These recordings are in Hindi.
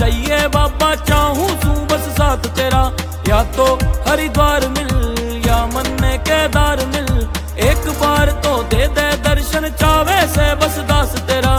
चाहिए बाबा, चाहूं तू बस साथ तेरा। या तो हरिद्वार मिल या मन में केदार मिल, एक बार तो दे दे दर्शन, चावे से बस दास तेरा।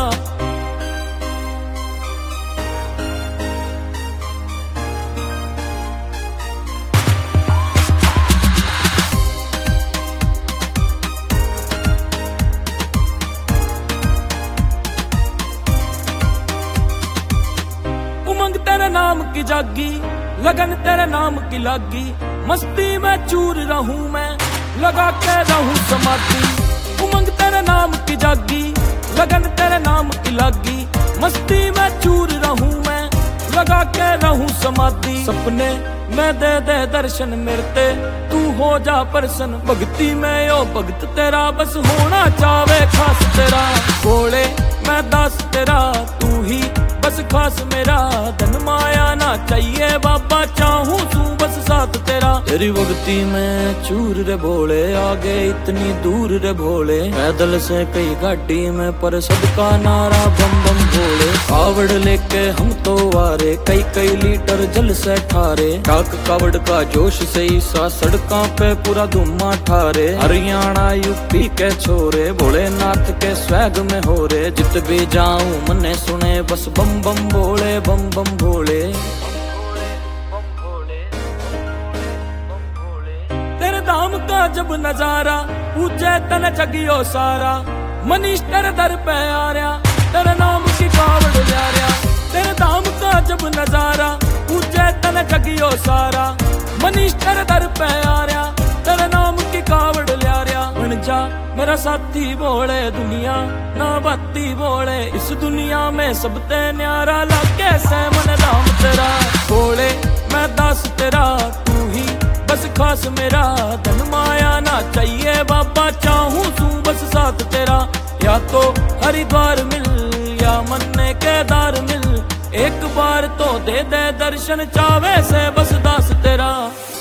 उमंग तेरे नाम की जागी, लगन तेरे नाम की लागी, मस्ती में चूर रहूं मैं, लगा के रहूं समाधि। उमंग तेरे नाम की जागी, लगन तेरे नाम की लागी, मस्ती में चूर रहूं मैं, लगा के रहूं समाधि। सपने में दे दे दर्शन मिलते, तू हो जा प्रसन्न, भक्ति में यो भगत तेरा, बस होना चावे खास तेरा। भोले मैं दास तेरा, तू ही बस खास मेरा, धन माया ना चाहिए बाबा, चाहूं तू बस साथ तेरा। तेरी भक्ति में चूर रे भोले, आगे इतनी दूर रे भोले, पैदल से कई गाड़ी में, पर सबका नारा बम बम भोले। कावड़ लेके हम तो वारे, कई कई लीटर जल से ठारे, टाक कावड़ का जोश से ईसा, सड़कों पे पूरा धुआं ठारे। हरियाणा यूपी के छोरे, भोलेनाथ के स्वैग में हो रे, जित भी जाऊं मने सुने बस बम बम भोले, बम बम भोले। तेरे धाम का जब नजारा, पूछे तन जगियो सारा, मनीष तेरे दर पे आ रहा, तेरे नाम की कावड़ ले रहा। तेरे धाम का जब नजारा, पूछे तन जगियो सारा, मनीष तेरे दर पे आ रहा, तेरे नाम की कावड़ ले रहा। बन जा मेरा साथी भोले, दुनिया ना बाती भोले, इस दुनिया में सबते न्यारा, लागे से मन धाम तेरा। भोले मैं दास तेरा, तू ही बस खास मेरा, धन माया ना चाहिए बाबा, चाहूं तू बस साथ तेरा। या तो हरिद्वार मिल या मन में केदार मिल, एक बार तो दे दे दर्शन, चावे से बस दास तेरा।